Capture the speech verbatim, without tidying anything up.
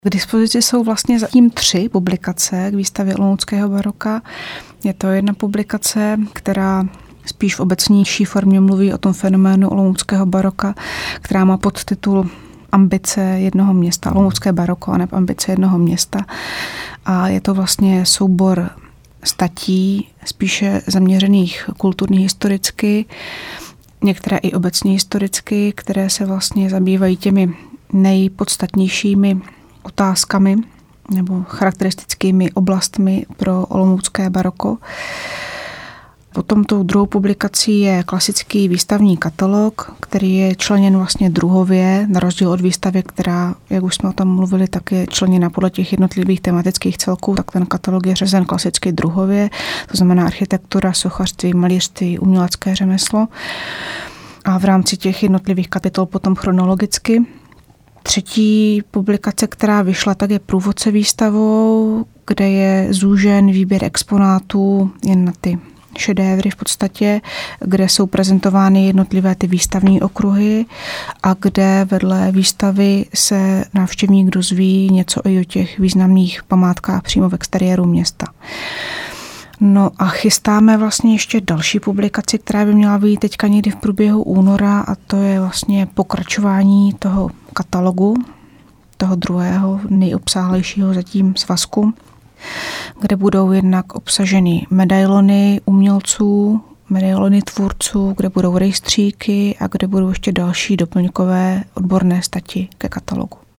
K dispozici jsou vlastně zatím tři publikace k výstavě olomouckého baroka. Je to jedna publikace, která spíš v obecnější formě mluví o tom fenoménu olomouckého baroka, která má podtitul Ambice jednoho města, olomoucké baroko, a ne ambice jednoho města. A je to vlastně soubor statí, spíše zaměřených kulturně historicky, některé i obecně historicky, které se vlastně zabývají těmi nejpodstatnějšími otázkami nebo charakteristickými oblastmi pro olomoucké baroko. Potom tou druhou publikací je klasický výstavní katalog, který je členěn vlastně druhově, na rozdíl od výstavy, která, jak už jsme o tom mluvili, tak je členěna podle těch jednotlivých tematických celků, tak ten katalog je řazen klasicky druhově, to znamená architektura, sochařství, malířství, umělecké řemeslo. A v rámci těch jednotlivých kapitol potom chronologicky. Třetí publikace, která vyšla, tak je průvodce výstavou, kde je zúžen výběr exponátů jen na ty šedévry v podstatě, kde jsou prezentovány jednotlivé ty výstavní okruhy a kde vedle výstavy se návštěvník dozví něco i o těch významných památkách přímo v exteriéru města. No a chystáme vlastně ještě další publikaci, která by měla být teďka někdy v průběhu února, a to je vlastně pokračování toho katalogu, toho druhého, nejobsáhlejšího zatím svazku, kde budou jednak obsaženy medailony umělců, medailony tvůrců, kde budou rejstříky a kde budou ještě další doplňkové odborné stati ke katalogu.